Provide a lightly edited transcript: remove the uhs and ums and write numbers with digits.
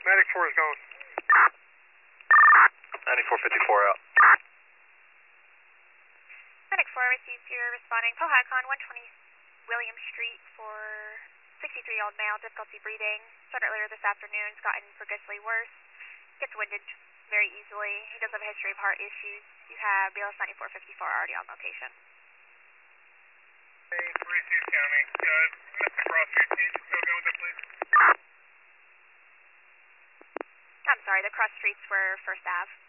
Medic 4 is going. 9454 out. Medic 4 received your responding POHACON 120 William Street for 63-year-old male, difficulty breathing. Started earlier this afternoon, it's gotten progressively worse. Gets winded very easily. He does have a history of heart issues. You have BLS 9454 already on location. Hey, 46 County. Mr. Cross Street, can you still go with that, please? I'm sorry, the cross streets were First Ave.